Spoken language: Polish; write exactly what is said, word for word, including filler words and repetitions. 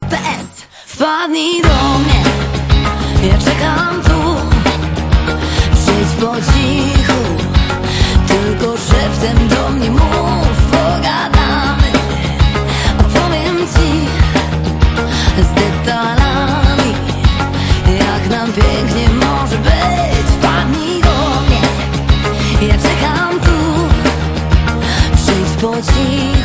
P S. Wpadnij do mnie, ja czekam tu. Przyjdź po cichu, tylko szeptem do mnie mów. Pogadamy, opowiem ci z detalami, jak nam pięknie może być. Wpadnij do mnie, ja czekam tu. Przyjdź po cichu.